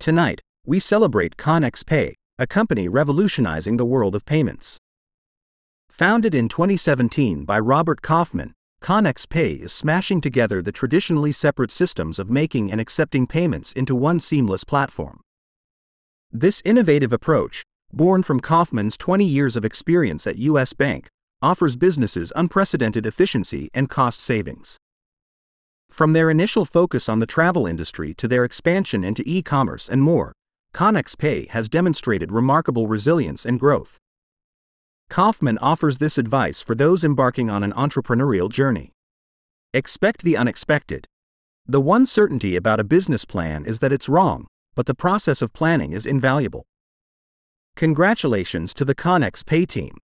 Tonight, we celebrate Connex Pay, a company revolutionizing the world of payments. Founded in 2017 by Robert Kaufman, Connex Pay is smashing together the traditionally separate systems of making and accepting payments into one seamless platform. This innovative approach, born from Kaufman's 20 years of experience at U.S. Bank, offers businesses unprecedented efficiency and cost savings. From their initial focus on the travel industry to their expansion into e-commerce and more, Connex Pay has demonstrated remarkable resilience and growth. Kaufman offers this advice for those embarking on an entrepreneurial journey. Expect the unexpected. The one certainty about a business plan is that it's wrong, but the process of planning is invaluable. Congratulations to the Connex Pay team.